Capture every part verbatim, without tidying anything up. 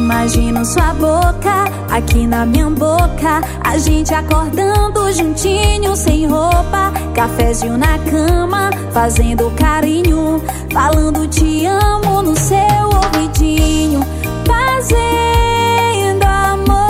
Imagino sua boca aqui na minha boca, a gente acordando juntinho sem roupa, cafezinho na cama, fazendo carinho, falando te amo no seu ouvidinho, fazendo amor,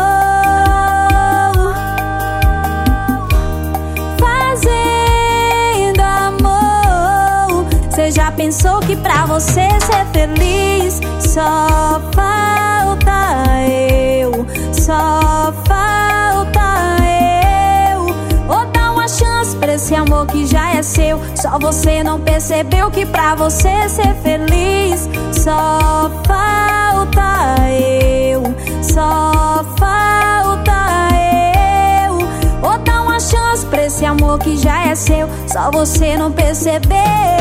fazendo amor. Cê já pensou que pra você ser feliz só falta eu, só falta eu? Ou dá uma chance pra esse amor que já é seu? Só você não percebeu que pra você ser feliz só falta eu, só falta eu? Ou dá uma chance pra esse amor que já é seu? Só você não percebeu.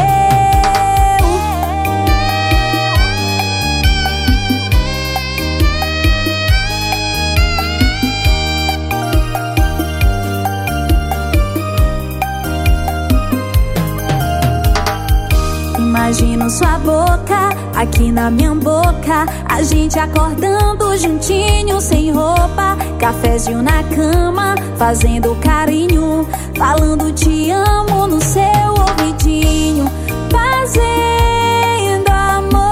Imagino sua boca aqui na minha boca, a gente acordando juntinho sem roupa, cafezinho na cama, fazendo carinho, falando te amo no seu ouvidinho, fazendo amor,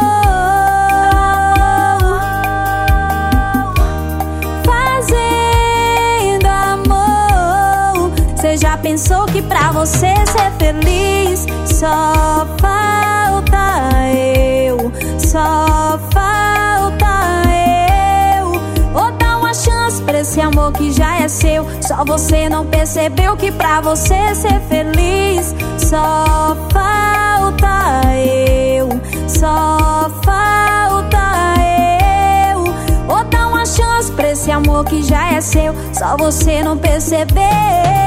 fazendo amor. Cê já pensou que pra você ser feliz só falta eu, só falta eu? Ou dá uma chance pra esse amor que já é seu? Só você não percebeu que pra você ser feliz só falta eu, só falta eu? Ou dá uma chance pra esse amor que já é seu? Só você não percebeu.